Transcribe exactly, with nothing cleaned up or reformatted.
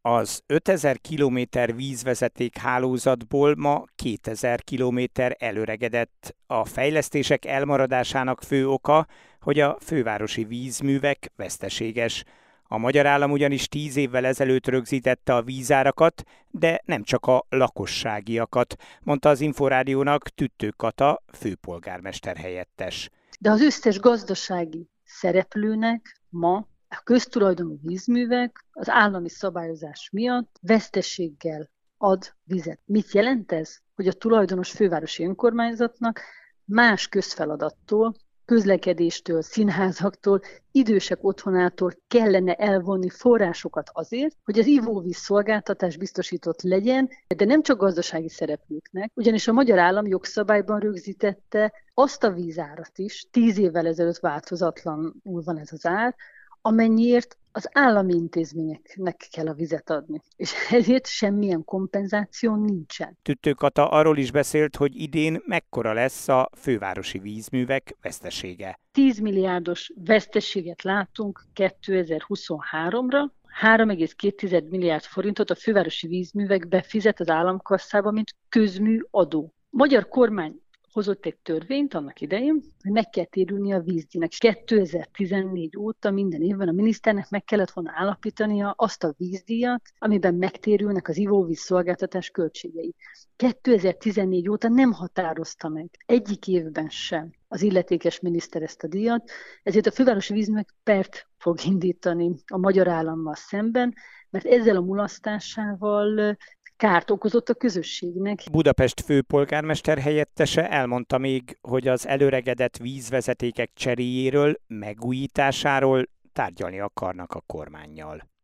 Az ötezer kilométer vízvezeték hálózatból ma kétezer kilométer elöregedett. A fejlesztések elmaradásának fő oka, hogy a fővárosi vízművek veszteséges. A magyar állam ugyanis tíz évvel ezelőtt rögzítette a vízárakat, de nem csak a lakosságiakat, mondta az Inforádiónak Tüttő Kata, főpolgármester helyettes. De az összes gazdasági szereplőnek ma a köztulajdonú vízművek az állami szabályozás miatt veszteséggel ad vizet. Mit jelent ez? Hogy a tulajdonos fővárosi önkormányzatnak más közfeladattól, közlekedéstől, színházaktól, idősek otthonától kellene elvonni forrásokat azért, hogy az ivóvíz szolgáltatás biztosított legyen, de nem csak gazdasági szereplőknek, ugyanis a magyar állam jogszabályban rögzítette azt a vízárat is, tíz évvel ezelőtt változatlanul van ez az ár, amennyiért az állami intézményeknek kell a vizet adni. És ezért semmilyen kompenzáció nincsen. Tüttő Kata arról is beszélt, hogy idén mekkora lesz a fővárosi vízművek vesztesége. tíz milliárdos veszteséget látunk kétezer-huszonháromra, három egész két milliárd forintot a fővárosi vízművek befizet az államkasszába, mint közmű adó. A magyar kormány hozott egy törvényt annak idején, hogy meg kell térülni a vízdíjnak. kétezer-tizennégy óta minden évben a miniszternek meg kellett volna állapítania azt a vízdíjat, amiben megtérülnek az ivóvíz szolgáltatás költségei. kétezer-tizennégy óta nem határozta meg egyik évben sem az illetékes miniszter ezt a díjat, ezért a fővárosi vízművek pert fog indítani a magyar állammal szemben, mert ezzel a mulasztásával kárt okozott a közösségnek. Budapest főpolgármester helyettese elmondta még, hogy az elöregedett vízvezetékek cseréjéről, megújításáról tárgyalni akarnak a kormánnyal.